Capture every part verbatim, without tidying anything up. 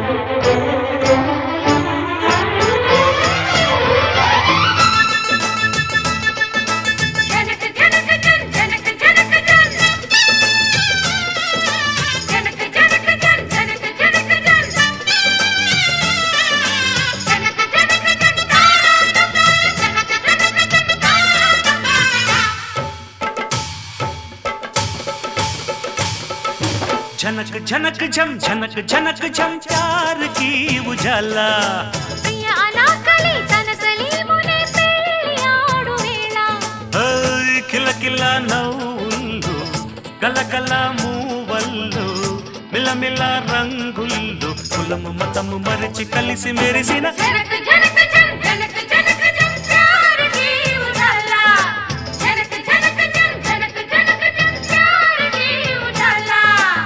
झनक झनक झम झनक झनक झम प्यार की उजाला प्रिया अनाकली तनसलीमुने पेलियाडु वेला ओय किल किल नव्వులు గలగల మూవల్లు మిలమిల రంగుల్లు కులము మతము మరిచి కలిసి మెరిసిన झनक झनक झम झनक झनक झम प्यार की उजाला झनक झनक झम झनक झनक झम प्यार की उजाला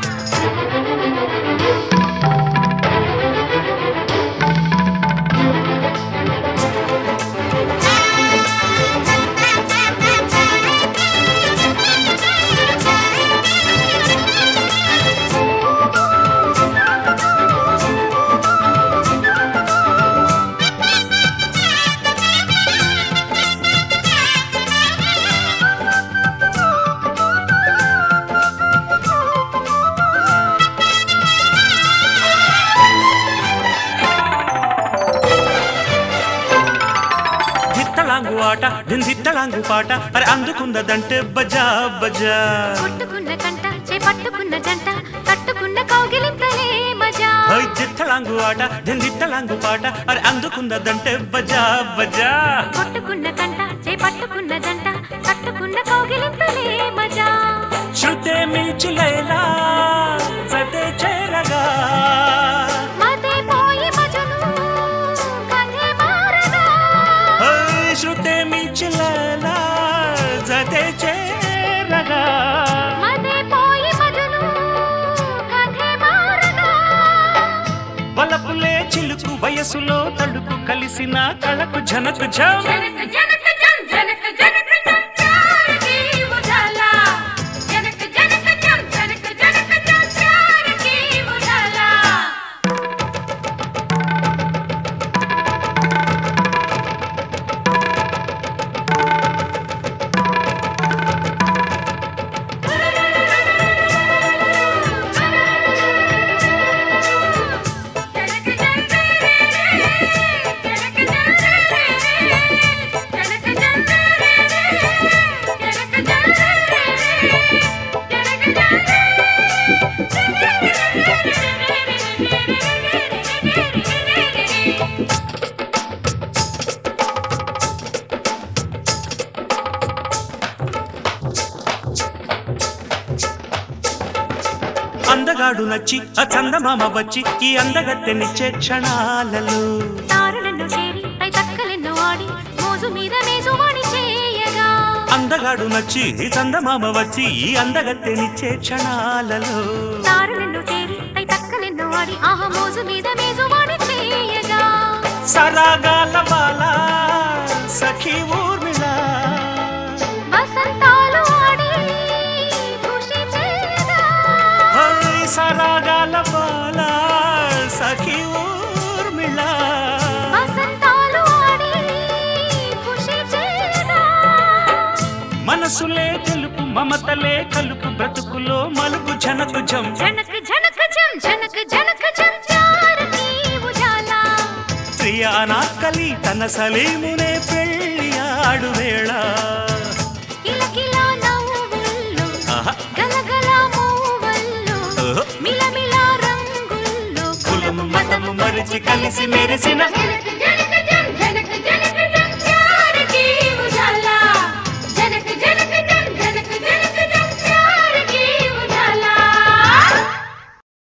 దిత్తలాంగు ఆట దిందిత్తలాంగు పాట అరే అందుకున్నదంటే బజా బజా కొట్టుకున్న కంట చే పట్టుకున్న జంట కట్టుకున్న కౌగిలింతలే మజా ఓయ్ దిత్తలాంగు ఆట దిందిత్తలాంగు పాట అరే అందుకున్నదంటే బజా బజా కొట్టుకున్న కంట చే పట్టుకున్న జంట కట్టుకున్న కౌగిలింతలే మజా శృతే మించి లైలా సతే చేరగా మతే పోయి మజను కథే మారగా ఓయ్ శృతే మించి లైలా సతే చేరగా మతే పోయి మజను కథే మారగా వలపులే చిలుకు వయసులో తడుకు కలిసిన కళకు జనకు జం జనక జనక జం జనక జనక జం ప్యార్ की उजाला జనక జనక జం జనక జనక జం ప్యార్ की उजाला జనక జనక జనక జనక జనక అందగాడు నచ్చి ఆ చందమామ వచ్చి ఈ అందగత్తెనిచ్చే క్షణాలలో తారలను చేరి పై తక్కలెన్నో ఆడి మోజు మీద మేజువాణి చేయగా అందగాడు నచ్చి ఈ చందమామ వచ్చి ఈ అందగత్తెనిచ్చే క్షణాలలో తారలను చేరి పై తక్కలెన్నో ఆడి ఆహ మోజు మీద మేజువాణి చేయగా సరాగాల బాల సఖీ ఊర్మిళ వసంతాలు ఆడి ఖుషి చేయగా ఓయ్ సరాగాల బాల సఖీ ఊర్మిళ వసంతాలు ఆడి ఖుషి చేయగా మనసులే తెలుపు మమతలే కలుపు బ్రతుకులో మలుపు జనకు జం జనక జనక జం జనక జనక జం ప్యార్ की उजाला ప్రియ అనాకలి తన సలీమునే పెళ్ళి ఆడు వేళ కిలకిల నవ్వుల్లో ఆహా. గలగల మూవల్లో ఓహో. మిలమిల రంగుల్లో కులము మతము మరిచి కలిసి మెరిసిన జనక జనక